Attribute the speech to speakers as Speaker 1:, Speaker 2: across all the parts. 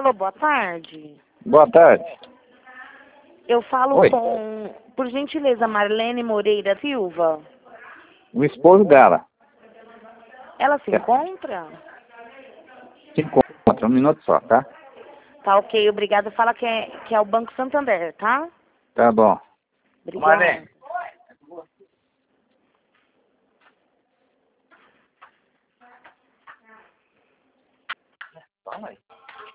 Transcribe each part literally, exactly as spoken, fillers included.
Speaker 1: Alô, boa tarde.
Speaker 2: Boa tarde.
Speaker 1: Eu falo
Speaker 2: Oi.
Speaker 1: com, por gentileza, Marlene Moreira Silva.
Speaker 2: O esposo dela.
Speaker 1: Ela se
Speaker 2: É.
Speaker 1: encontra?
Speaker 2: Se encontra, um minuto só, tá?
Speaker 1: Tá ok, obrigada. Fala que é, que é o Banco Santander, tá?
Speaker 2: Tá bom.
Speaker 1: Obrigada.
Speaker 2: Marlene. Fala aí.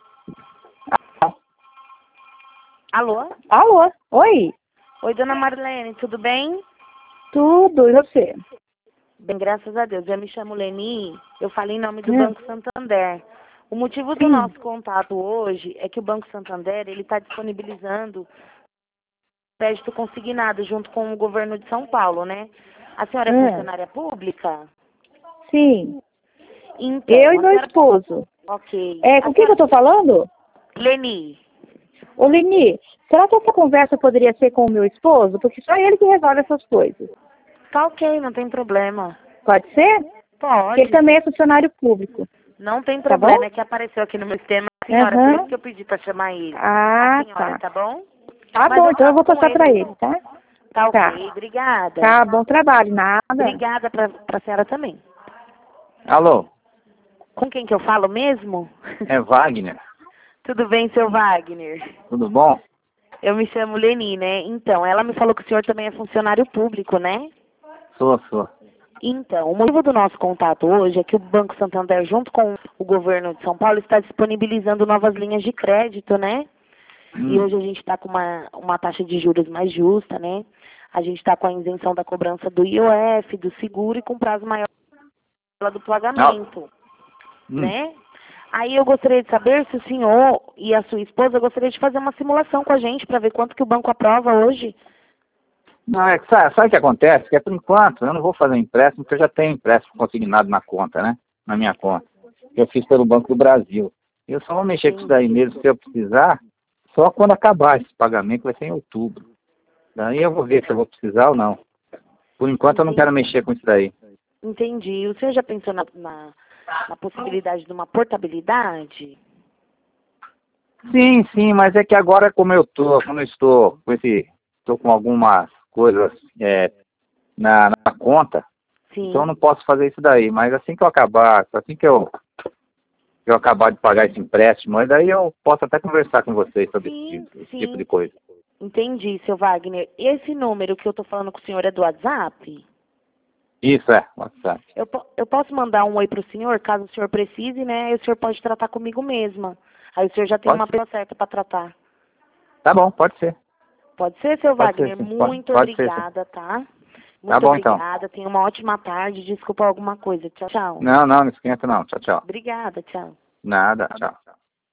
Speaker 1: Alô?
Speaker 3: Alô? Oi?
Speaker 1: Oi, dona Marlene, tudo bem?
Speaker 3: Tudo, e você?
Speaker 1: Bem, graças a Deus. Eu me chamo Leni, eu falei em nome do
Speaker 3: Hum.
Speaker 1: Banco Santander. O motivo do
Speaker 3: Sim.
Speaker 1: nosso contato hoje é que o Banco Santander ele está disponibilizando crédito consignado junto com o governo de São Paulo, né? A senhora é
Speaker 3: Hum.
Speaker 1: funcionária pública?
Speaker 3: Sim.
Speaker 1: Então,
Speaker 3: Eu e
Speaker 1: a
Speaker 3: meu
Speaker 1: senhora...
Speaker 3: esposo.
Speaker 1: Ok.
Speaker 3: É,
Speaker 1: A
Speaker 3: com quem que
Speaker 1: senhora...
Speaker 3: eu tô falando?
Speaker 1: Leni,
Speaker 3: Ô, Leni, será que essa conversa poderia ser com o meu esposo? Porque só ele que resolve essas coisas.
Speaker 1: tá ok, não tem problema.
Speaker 3: Pode ser? Porque
Speaker 1: Pode.
Speaker 3: ele também é funcionário público.
Speaker 1: Não tem
Speaker 3: Tá
Speaker 1: problema,
Speaker 3: bom?
Speaker 1: é que apareceu aqui no meu sistema a senhora, por
Speaker 3: Aham.
Speaker 1: isso que eu pedi para chamar ele.
Speaker 3: Ah,
Speaker 1: A senhora,
Speaker 3: tá.
Speaker 1: tá bom?
Speaker 3: Tá
Speaker 1: Mas
Speaker 3: bom,
Speaker 1: eu
Speaker 3: então eu vou
Speaker 1: trato com
Speaker 3: passar pra ele, tá?
Speaker 1: Tá ok,
Speaker 3: Tá.
Speaker 1: obrigada.
Speaker 3: Tá, bom trabalho, nada.
Speaker 1: Obrigada pra, pra senhora também.
Speaker 2: Alô?
Speaker 1: Com quem que eu falo mesmo?
Speaker 2: É Wagner.
Speaker 1: Tudo bem, seu Wagner?
Speaker 2: Tudo bom?
Speaker 1: Eu me chamo Leni, né? Então, ela me falou que o senhor também é funcionário público, né?
Speaker 2: Sou, sou.
Speaker 1: Então, o motivo do nosso contato hoje é que o Banco Santander, junto com o governo de São Paulo, está disponibilizando novas linhas de crédito, né? E
Speaker 2: Hum.
Speaker 1: hoje a gente está com uma, uma taxa de juros mais justa, né? A gente está com a isenção da cobrança do I O F, do seguro e com prazo maior do pagamento,
Speaker 2: Hum.
Speaker 1: né? Aí eu gostaria de saber se o senhor e a sua esposa gostariam de fazer uma simulação com a gente para ver quanto que o banco aprova hoje.
Speaker 2: Não, é que sabe, sabe o que acontece? Que é por enquanto eu não vou fazer empréstimo, porque eu já tenho empréstimo consignado na conta, né? Na minha conta. Eu fiz pelo Banco do Brasil. Eu só vou mexer com isso daí mesmo se eu precisar, só quando acabar esse pagamento, vai ser em outubro. Daí eu vou ver se eu vou precisar ou não. Por enquanto eu não quero mexer com isso daí.
Speaker 1: Entendi. O senhor já pensou na, na, na possibilidade de uma portabilidade?
Speaker 2: Sim, sim, mas é que agora como eu tô, como eu estou com esse, estou com algumas coisas é, na, na conta,
Speaker 1: Sim.
Speaker 2: então eu não posso fazer isso daí. Mas assim que eu acabar, assim que eu, que eu acabar de pagar esse empréstimo, aí daí eu posso até conversar com vocês sobre
Speaker 1: Sim,
Speaker 2: esse, tipo, esse
Speaker 1: sim.
Speaker 2: tipo de coisa.
Speaker 1: Entendi, seu Wagner. Esse número que eu tô falando com o senhor é do WhatsApp?
Speaker 2: Isso é, WhatsApp.
Speaker 1: Eu, po- eu posso mandar um oi pro senhor, caso o senhor precise, né? Aí o senhor pode tratar comigo mesma. Aí o senhor já tem
Speaker 2: Pode
Speaker 1: uma
Speaker 2: ser.
Speaker 1: pessoa certa para tratar.
Speaker 2: Tá bom, pode ser.
Speaker 1: Pode ser, seu
Speaker 2: Pode ser,
Speaker 1: Wagner?
Speaker 2: sim. Pode,
Speaker 1: Muito
Speaker 2: pode ser, sim.
Speaker 1: obrigada, tá? Muito
Speaker 2: Tá bom, então.
Speaker 1: obrigada. Tenha uma ótima tarde. Desculpa alguma coisa. Tchau, tchau.
Speaker 2: Não, não, não esquenta não. Tchau, tchau.
Speaker 1: Obrigada, tchau.
Speaker 2: Nada, tchau.